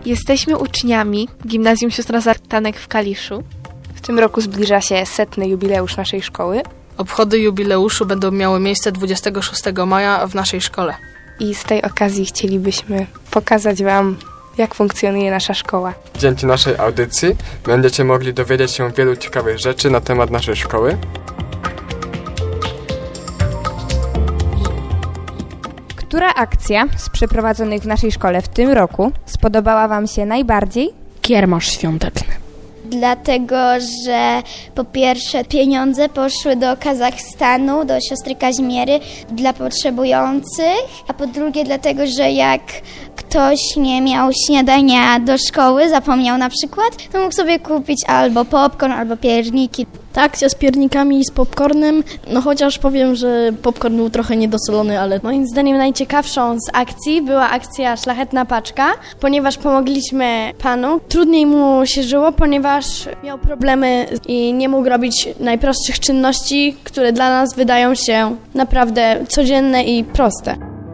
Jesteśmy uczniami Gimnazjum Siostra Zartanek w Kaliszu. W tym roku zbliża się 100. jubileusz naszej szkoły. Obchody jubileuszu będą miały miejsce 26 maja w naszej szkole. I z tej okazji chcielibyśmy pokazać Wam, jak funkcjonuje nasza szkoła. Dzięki naszej audycji będziecie mogli dowiedzieć się wielu ciekawych rzeczy na temat naszej szkoły. Która akcja z przeprowadzonych w naszej szkole w tym roku spodobała Wam się najbardziej? Kiermasz świąteczny. Dlatego, że po pierwsze pieniądze poszły do Kazachstanu, do siostry Kazimiery dla potrzebujących, a po drugie dlatego, że jak ktoś nie miał śniadania do szkoły, zapomniał na przykład, to mógł sobie kupić albo popcorn, albo pierniki. Ta akcja z piernikami i z popcornem, no chociaż powiem, że popcorn był trochę niedosolony, ale moim zdaniem najciekawszą z akcji była akcja Szlachetna Paczka, ponieważ pomogliśmy panu. Trudniej mu się żyło, ponieważ miał problemy i nie mógł robić najprostszych czynności, które dla nas wydają się naprawdę codzienne i proste.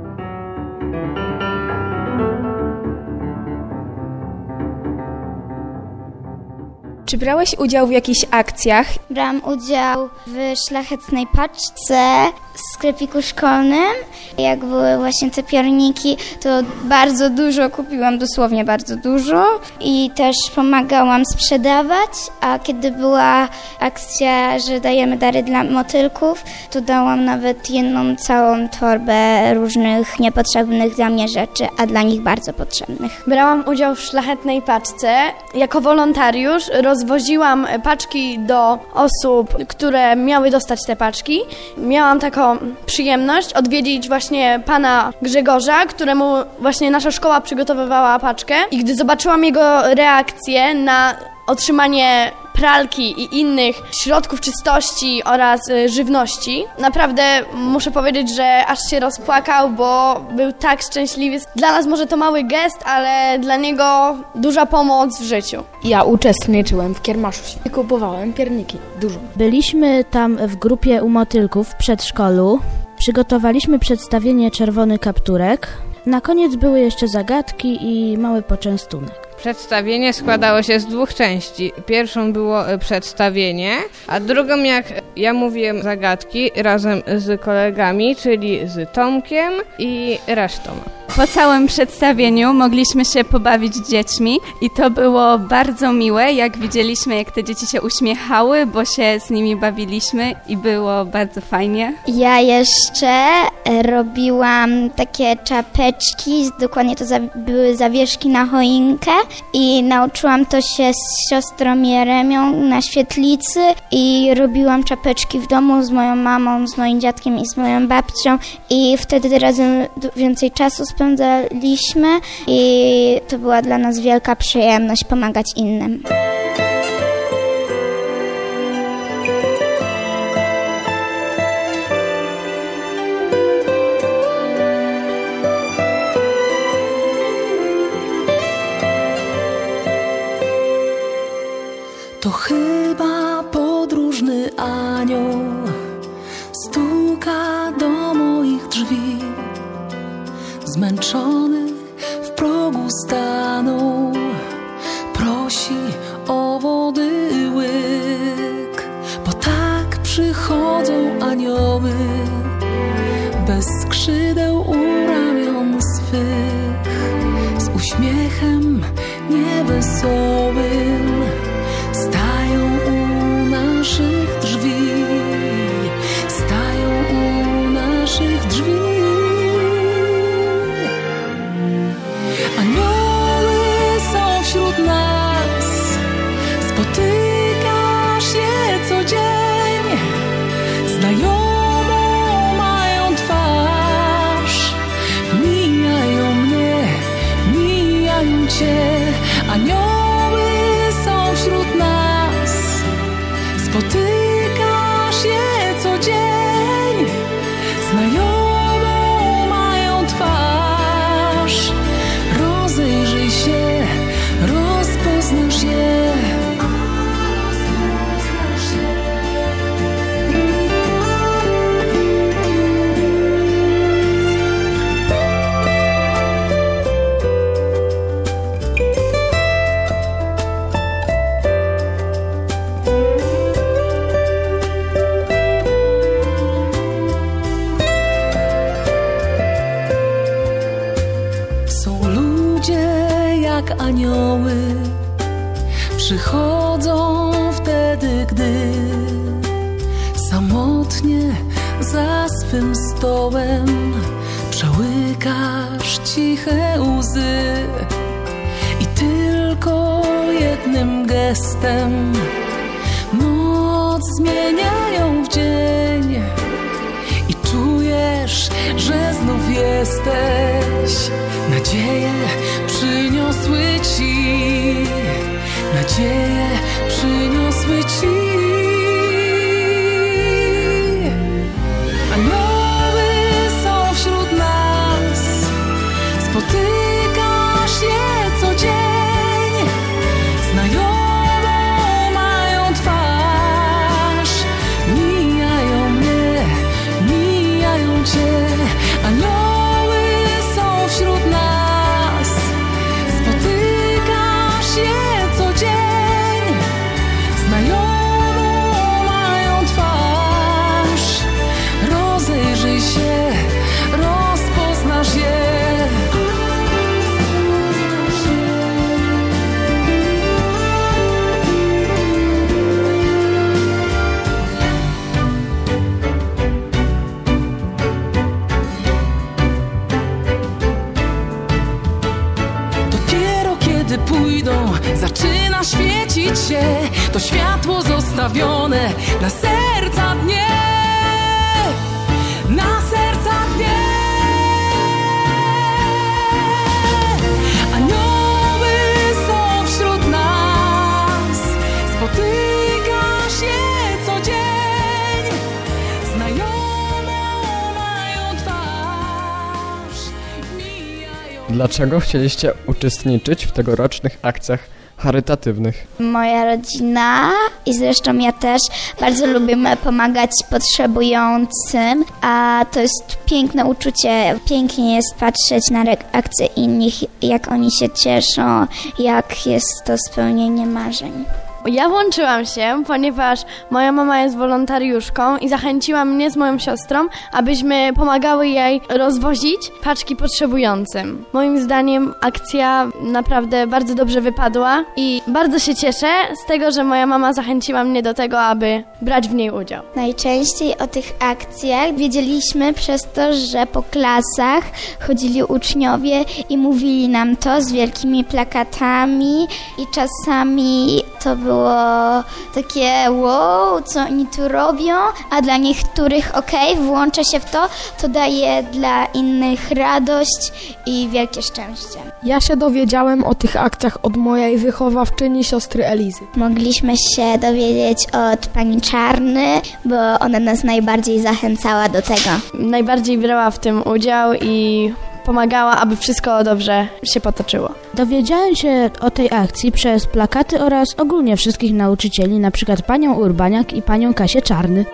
Czy brałeś udział w jakichś akcjach? Brałam udział w Szlachetnej Paczce w sklepiku szkolnym. Jak były właśnie te pierniki, to bardzo dużo kupiłam, dosłownie bardzo dużo. I też pomagałam sprzedawać, a kiedy była akcja, że dajemy dary dla motylków, to dałam nawet jedną całą torbę różnych niepotrzebnych dla mnie rzeczy, a dla nich bardzo potrzebnych. Brałam udział w Szlachetnej Paczce. Jako wolontariusz rozwoziłam paczki do osób, które miały dostać te paczki. Miałam taką przyjemność odwiedzić właśnie pana Grzegorza, któremu właśnie nasza szkoła przygotowywała paczkę i gdy zobaczyłam jego reakcję na otrzymanie pralki i innych środków czystości oraz żywności. Naprawdę muszę powiedzieć, że aż się rozpłakał, bo był tak szczęśliwy. Dla nas może to mały gest, ale dla niego duża pomoc w życiu. Ja uczestniczyłem w kiermaszu i kupowałem pierniki. Dużo. Byliśmy tam w grupie u motylków w przedszkolu. Przygotowaliśmy przedstawienie Czerwony Kapturek. Na koniec były jeszcze zagadki i mały poczęstunek. Przedstawienie składało się z 2 części. Pierwszą było przedstawienie, a drugą, jak ja mówiłem, zagadki razem z kolegami, czyli z Tomkiem i resztą. Po całym przedstawieniu mogliśmy się pobawić z dziećmi i to było bardzo miłe, jak widzieliśmy, jak te dzieci się uśmiechały, bo się z nimi bawiliśmy i było bardzo fajnie. Ja jeszcze robiłam takie czapeczki, dokładnie to były zawieszki na choinkę i nauczyłam to się z siostrą Jeremią na świetlicy i robiłam czapeczki w domu z moją mamą, z moim dziadkiem i z moją babcią i wtedy razem więcej czasu spędzaliśmy i to była dla nas wielka przyjemność pomagać innym. To chyba podróżny anioł stuka do moich drzwi. Zmęczony w progu stanął, prosi o wody łyk, bo tak przychodzą anioły bez skrzydeł u ramion swych, z uśmiechem niewesołym stają u naszych drzwi, stają u naszych drzwi. Anioły są wśród nas, spotykasz je co dzień, znajomą mają twarz, mijają mnie, mijają cię. Anioły są wśród nas, spotykasz jak anioły, przychodzą wtedy, gdy samotnie za swym stołem przełykasz ciche łzy i tylko jednym gestem noc zmieniają w dzień i czujesz, że znów jesteś. Nadzieje przyniosły ci, nadzieje przyniosły ci. Anioły są wśród nas, spotykasz je co dzień, znajomą mają twarz, mijają mnie, mijają cię. Anioły są wśród nas, spotykasz je co dzień, znajomą mają twarz. Rozejrzyj się, rozpoznasz je. Dopiero kiedy pójdą, zaczyna świecić się to światło zostawione na serca dnie. Na serca dnie. Anioły są wśród nas, spotykasz je co dzień, znajomą mają twarz, mijają. Dlaczego chcieliście uczestniczyć w tegorocznych akcjach charytatywnych? Moja rodzina i zresztą ja też bardzo lubimy pomagać potrzebującym, a to jest piękne uczucie. Pięknie jest patrzeć na reakcje innych, jak oni się cieszą, jak jest to spełnienie marzeń. Ja włączyłam się, ponieważ moja mama jest wolontariuszką i zachęciła mnie z moją siostrą, abyśmy pomagały jej rozwozić paczki potrzebującym. Moim zdaniem akcja naprawdę bardzo dobrze wypadła i bardzo się cieszę z tego, że moja mama zachęciła mnie do tego, aby brać w niej udział. Najczęściej o tych akcjach wiedzieliśmy przez to, że po klasach chodzili uczniowie i mówili nam to z wielkimi plakatami i czasami to było takie wow, co oni tu robią, a dla niektórych włączę się w to, to daje dla innych radość i wielkie szczęście. Ja się dowiedziałem o tych akcjach od mojej wychowawczyni siostry Elizy. Mogliśmy się dowiedzieć od pani Czarny, bo ona nas najbardziej zachęcała do tego. Najbardziej brała w tym udział i pomagała, aby wszystko dobrze się potoczyło. Dowiedziałem się o tej akcji przez plakaty oraz ogólnie wszystkich nauczycieli, na przykład panią Urbaniak i panią Kasię Czarny.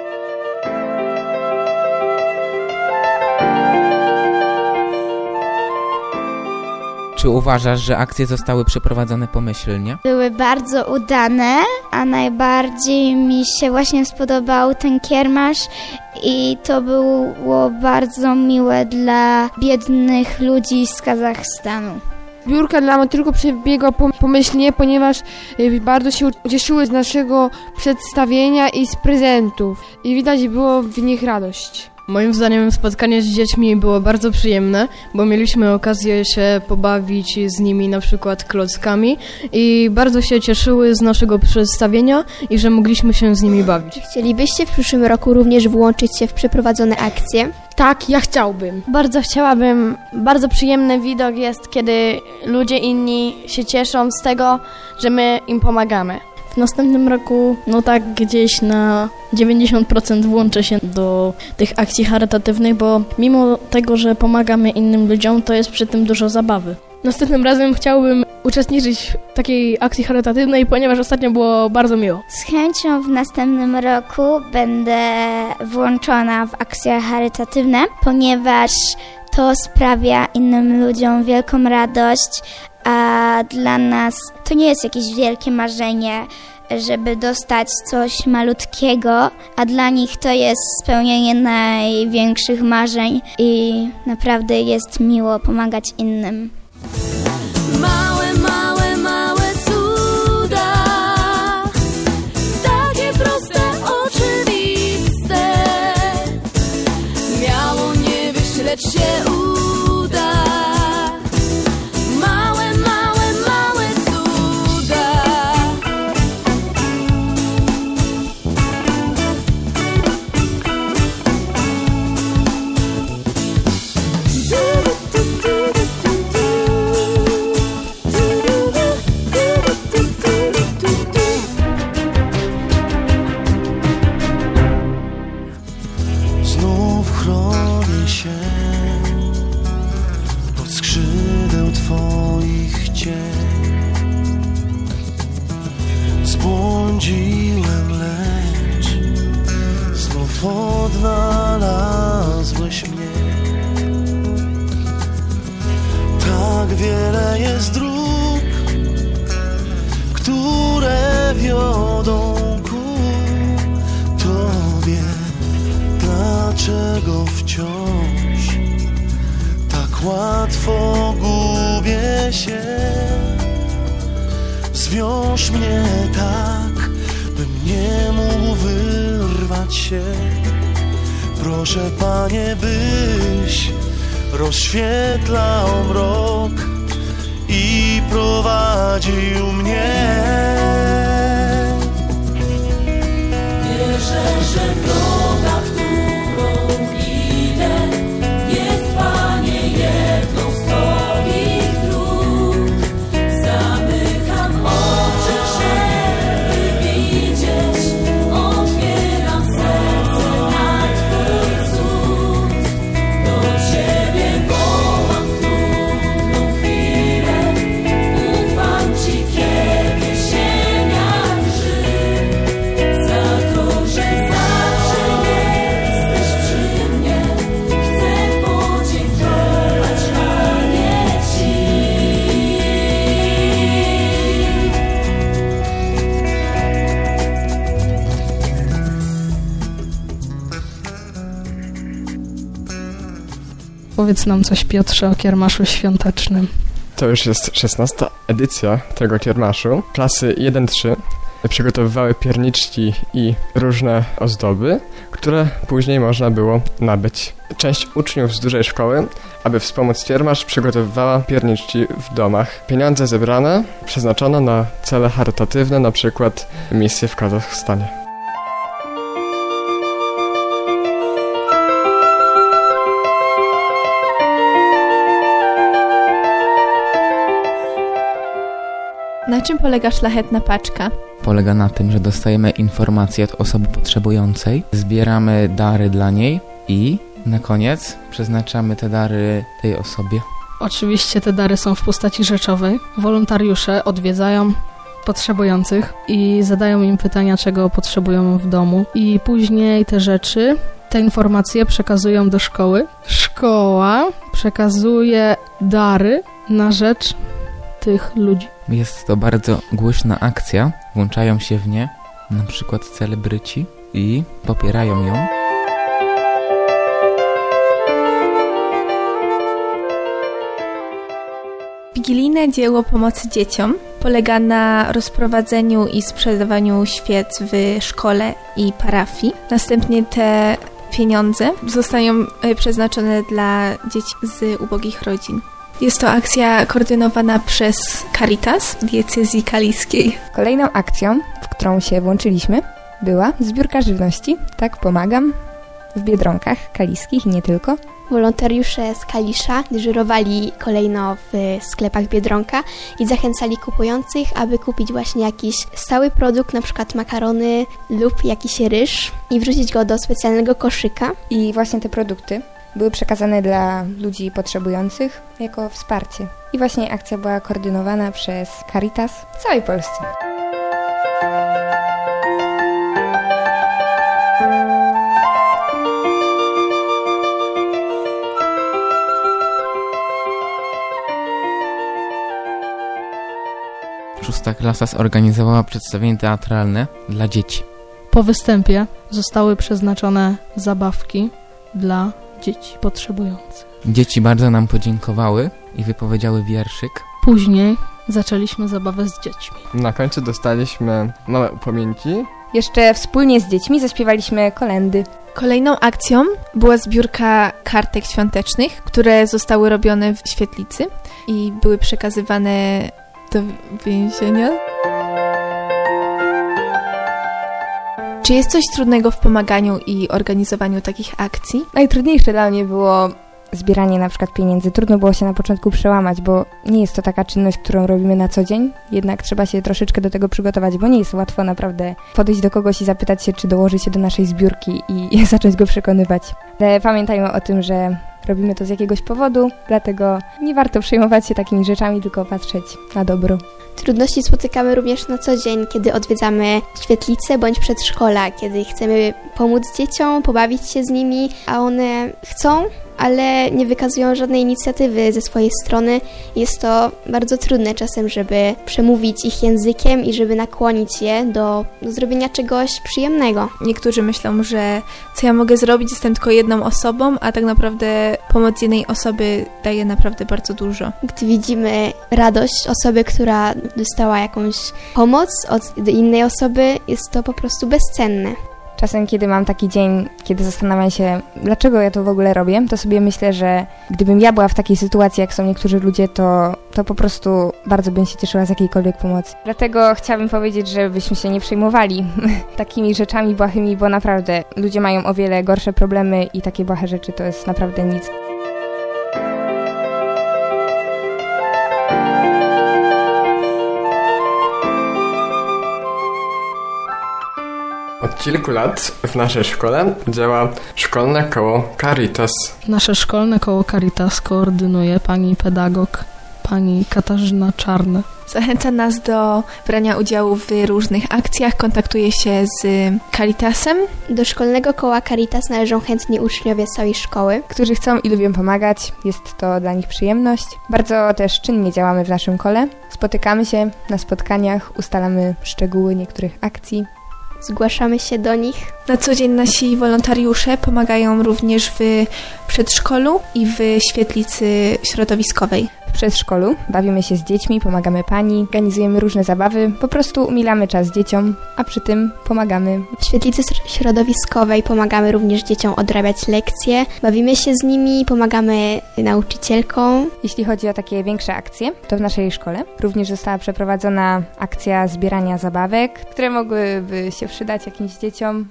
Czy uważasz, że akcje zostały przeprowadzone pomyślnie? Były bardzo udane, a najbardziej mi się właśnie spodobał ten kiermasz i to było bardzo miłe dla biednych ludzi z Kazachstanu. Zbiórka dla motylków przebiegła pomyślnie, ponieważ bardzo się ucieszyły z naszego przedstawienia i z prezentów i widać było w nich radość. Moim zdaniem spotkanie z dziećmi było bardzo przyjemne, bo mieliśmy okazję się pobawić z nimi na przykład klockami i bardzo się cieszyły z naszego przedstawienia i że mogliśmy się z nimi bawić. Chcielibyście w przyszłym roku również włączyć się w przeprowadzone akcje? Tak, ja chciałbym. Bardzo chciałabym. Bardzo przyjemny widok jest, kiedy ludzie inni się cieszą z tego, że my im pomagamy. W następnym roku, tak gdzieś na 90% włączę się do tych akcji charytatywnych, bo mimo tego, że pomagamy innym ludziom, to jest przy tym dużo zabawy. Następnym razem chciałbym uczestniczyć w takiej akcji charytatywnej, ponieważ ostatnio było bardzo miło. Z chęcią w następnym roku będę włączona w akcje charytatywne, ponieważ to sprawia innym ludziom wielką radość, a dla nas to nie jest jakieś wielkie marzenie, żeby dostać coś malutkiego, a dla nich to jest spełnienie największych marzeń i naprawdę jest miło pomagać innym. Małe twoich cień. Zbłądziłem, lecz znów odnalazłeś mnie. Tak wiele jest dróg, które wiodą ku Tobie. Dlaczego wciąż tak łatwo gubię się? Zwiąż mnie tak, bym nie mógł wyrwać się. Proszę, Panie, byś rozświetlał mrok i prowadził mnie. Wierzę, że droga, którą idę, jest, Panie, jedną z Twoich dróg. Zamykam oczy, żeby widzieć, otwieram serce na Twój cud. Do Ciebie wołam w trudną chwilę, ufam Ci, kiedy ziemia drży. Za to, że zawsze jesteś przy mnie, chcę podziękować, Panie, Ci. Powiedz nam coś, Piotrze, o kiermaszu świątecznym. To już jest 16. edycja tego kiermaszu. Klasy 1-3 przygotowywały pierniczki i różne ozdoby, które później można było nabyć. Część uczniów z dużej szkoły, aby wspomóc kiermasz, przygotowywała pierniczki w domach. Pieniądze zebrane przeznaczono na cele charytatywne, na przykład misje w Kazachstanie. Na czym polega szlachetna paczka? Polega na tym, że dostajemy informacje od osoby potrzebującej, zbieramy dary dla niej i na koniec przeznaczamy te dary tej osobie. Oczywiście te dary są w postaci rzeczowej. Wolontariusze odwiedzają potrzebujących i zadają im pytania, czego potrzebują w domu. I później te rzeczy, te informacje przekazują do szkoły. Szkoła przekazuje dary na rzecz tych ludzi. Jest to bardzo głośna akcja, włączają się w nie na przykład celebryci i popierają ją. Wigilijne dzieło pomocy dzieciom polega na rozprowadzeniu i sprzedawaniu świec w szkole i parafii. Następnie te pieniądze zostają przeznaczone dla dzieci z ubogich rodzin. Jest to akcja koordynowana przez Caritas diecezji kaliskiej. Kolejną akcją, w którą się włączyliśmy, była zbiórka żywności. Tak, pomagam w Biedronkach kaliskich i nie tylko. Wolontariusze z Kalisza dyżurowali kolejno w sklepach Biedronka i zachęcali kupujących, aby kupić właśnie jakiś stały produkt, na przykład makarony lub jakiś ryż i wrzucić go do specjalnego koszyka. I właśnie te produkty były przekazane dla ludzi potrzebujących jako wsparcie. I właśnie akcja była koordynowana przez Caritas w całej Polsce. Szósta klasa zorganizowała przedstawienie teatralne dla dzieci. Po występie zostały przeznaczone zabawki dla dzieci potrzebujących. Dzieci bardzo nam podziękowały i wypowiedziały wierszyk. Później zaczęliśmy zabawę z dziećmi. Na końcu dostaliśmy małe upomnienki. Jeszcze wspólnie z dziećmi zaśpiewaliśmy kolędy. Kolejną akcją była zbiórka kartek świątecznych, które zostały robione w świetlicy i były przekazywane do więzienia. Czy jest coś trudnego w pomaganiu i organizowaniu takich akcji? Najtrudniejsze dla mnie było zbieranie na przykład pieniędzy. Trudno było się na początku przełamać, bo nie jest to taka czynność, którą robimy na co dzień. Jednak trzeba się troszeczkę do tego przygotować, bo nie jest łatwo naprawdę podejść do kogoś i zapytać się, czy dołoży się do naszej zbiórki i zacząć go przekonywać. Ale pamiętajmy o tym, że robimy to z jakiegoś powodu, dlatego nie warto przejmować się takimi rzeczami, tylko patrzeć na dobro. Trudności spotykamy również na co dzień, kiedy odwiedzamy świetlice bądź przedszkola, kiedy chcemy pomóc dzieciom, pobawić się z nimi, a one chcą, ale nie wykazują żadnej inicjatywy ze swojej strony. Jest to bardzo trudne czasem, żeby przemówić ich językiem i żeby nakłonić je do zrobienia czegoś przyjemnego. Niektórzy myślą, że co ja mogę zrobić, jestem tylko jedną osobą, a tak naprawdę pomoc jednej osoby daje naprawdę bardzo dużo. Gdy widzimy radość osoby, która dostała jakąś pomoc od innej osoby, jest to po prostu bezcenne. Czasem, kiedy mam taki dzień, kiedy zastanawiam się, dlaczego ja to w ogóle robię, to sobie myślę, że gdybym ja była w takiej sytuacji, jak są niektórzy ludzie, to po prostu bardzo bym się cieszyła z jakiejkolwiek pomocy. Dlatego chciałabym powiedzieć, żebyśmy się nie przejmowali takimi rzeczami błahymi, bo naprawdę ludzie mają o wiele gorsze problemy i takie błahe rzeczy to jest naprawdę nic. Od kilku lat w naszej szkole działa szkolne koło Caritas. Nasze szkolne koło Caritas koordynuje pani pedagog, pani Katarzyna Czarny. Zachęca nas do brania udziału w różnych akcjach, kontaktuje się z Caritasem. Do szkolnego koła Caritas należą chętni uczniowie z całej szkoły, którzy chcą i lubią pomagać. Jest to dla nich przyjemność. Bardzo też czynnie działamy w naszym kole. Spotykamy się na spotkaniach, ustalamy szczegóły niektórych akcji. Zgłaszamy się do nich. Na co dzień nasi wolontariusze pomagają również w przedszkolu i w świetlicy środowiskowej. W przedszkolu bawimy się z dziećmi, pomagamy pani, organizujemy różne zabawy, po prostu umilamy czas dzieciom, a przy tym pomagamy. W świetlicy środowiskowej pomagamy również dzieciom odrabiać lekcje, bawimy się z nimi, pomagamy nauczycielkom. Jeśli chodzi o takie większe akcje, to w naszej szkole również została przeprowadzona akcja zbierania zabawek, które mogłyby się przydać jakimś dzieciom.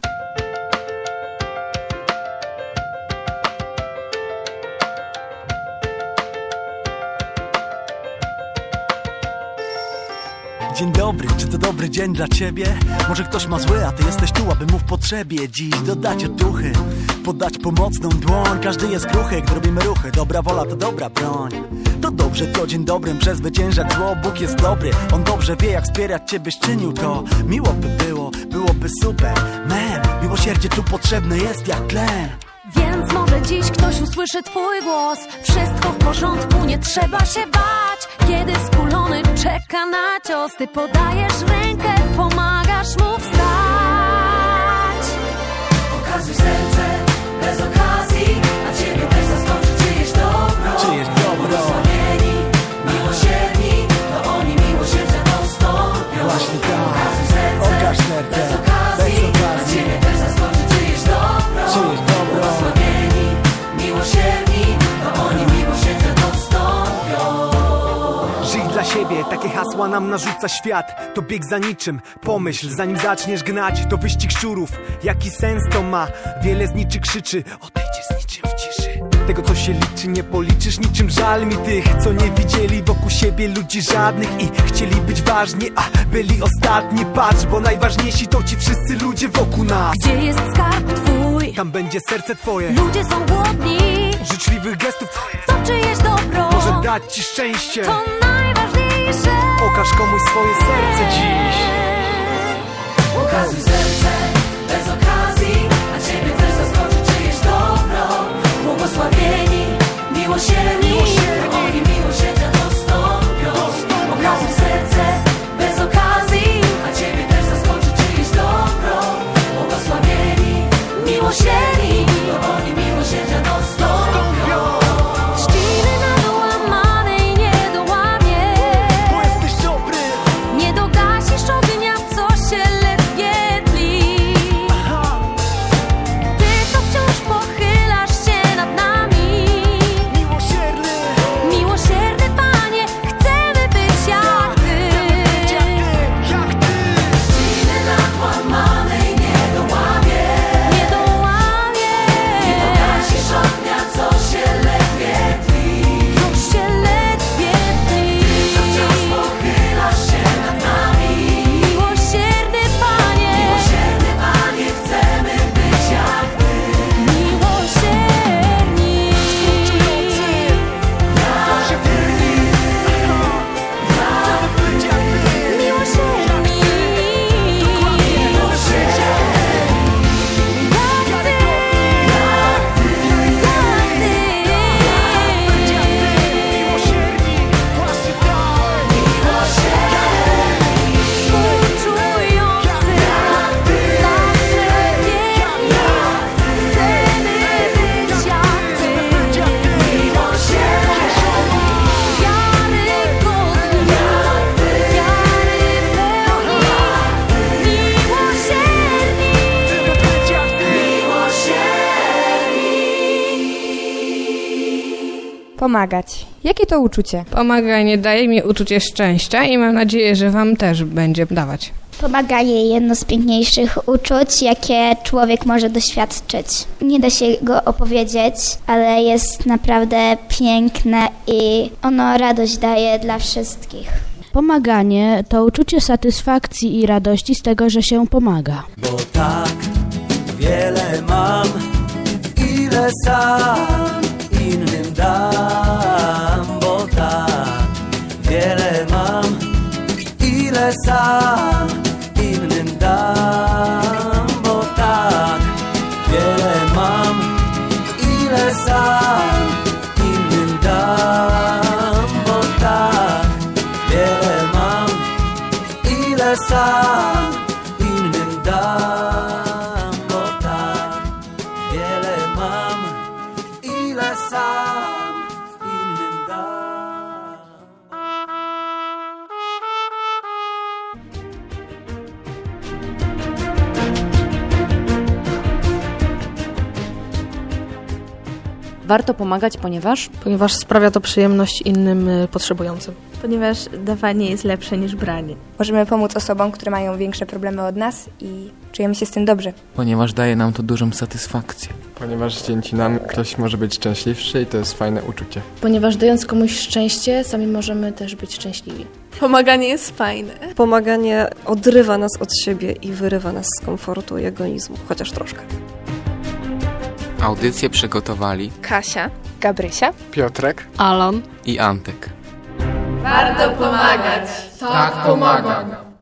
Dzień dobry, czy to dobry dzień dla ciebie? Może ktoś ma zły, a ty jesteś tu, aby mu w potrzebie dziś dodać otuchy, podać pomocną dłoń. Każdy jest kruchy, gdy robimy ruchy. Dobra wola to dobra broń. To dobrze, co dzień dobrym przezwyciężać zło. Bóg jest dobry, On dobrze wie, jak wspierać cię, byś czynił to. Miło by było, byłoby super. Man, miłosierdzie tu potrzebne jest jak tlen. Więc może dziś ktoś usłyszy twój głos. Wszystko w porządku, nie trzeba się bać. Kiedy skulony czeka na cios, ty podajesz rękę, pomagasz mu wstać. Okazuj serce bez okazji, a ciebie też zaskoczy czyjeś dobro. Czyjeś dobro. Błogosławieni, miłosierni, to oni miłosierdzia dostąpią. Właśnie tak. Okazuj serce bez okazji, a ciebie też zaskoczy czyjeś dobro. Czyjeś dobro. Błogosławieni, miłosierni, to oni miłosierdzia dostąpią. Żyj dla siebie, takie hasła nam narzuca świat. To bieg za niczym, pomyśl zanim zaczniesz gnać. To wyścig szczurów, jaki sens to ma? Wiele z niczy krzyczy, odejdziesz z niczym w ciszy. Tego co się liczy nie policzysz, niczym żal mi tych, co nie widzieli wokół siebie ludzi żadnych i chcieli być ważni, a byli ostatni. Patrz, bo najważniejsi to ci wszyscy ludzie wokół nas. Gdzie jest skarb twój? Tam będzie serce twoje. Ludzie są głodni Życzliwych gestów to czyjeś dobro. może dać ci szczęście. To najważniejsze. Pokaż komuś swoje serce dziś. Okazuj serce bez okazji, a ciebie też zaskoczy czyjeś dobro. Błogosławieni, miłosierni, to oni miłosierdzia dostąpią. Okazuj serce bez okazji, a ciebie też zaskoczy czyjeś dobro. Błogosławieni, miłosierni, to oni miłosierdzia dostąpią. Trzciny na dołamanej nie dołamie, bo jesteś dobry. Nie dogasisz ognia, co się ledwie tli. Ty, co wciąż pochylasz się nad nami, miłosierny, Pomagać. Jakie to uczucie? Pomaganie daje mi uczucie szczęścia i mam nadzieję, że wam też będzie dawać. Pomaganie jedno z piękniejszych uczuć, jakie człowiek może doświadczyć. Nie da się go opowiedzieć, ale jest naprawdę piękne i ono radość daje dla wszystkich. Pomaganie to uczucie satysfakcji i radości z tego, że się pomaga. Bo tak wiele mam, ile sam innym dam. Bo tak wiele mam, ile sam innym dam. Bo tak wiele mam, ile sam innym dam. Bo tak wiele mam, ile sam innym dam. Bo tak wiele mam, ile sam innym dam. Warto pomagać, ponieważ sprawia to przyjemność innym potrzebującym. Ponieważ dawanie jest lepsze niż branie. Możemy pomóc osobom, które mają większe problemy od nas i czujemy się z tym dobrze. Ponieważ daje nam to dużą satysfakcję. Ponieważ dzięki nam ktoś może być szczęśliwszy i to jest fajne uczucie. Ponieważ dając komuś szczęście, sami możemy też być szczęśliwi. Pomaganie jest fajne. Pomaganie odrywa nas od siebie i wyrywa nas z komfortu i egoizmu, chociaż troszkę. Audycję przygotowali Kasia, Gabrysia, Piotrek, Alan i Antek. Warto pomagać. Tak, pomagam.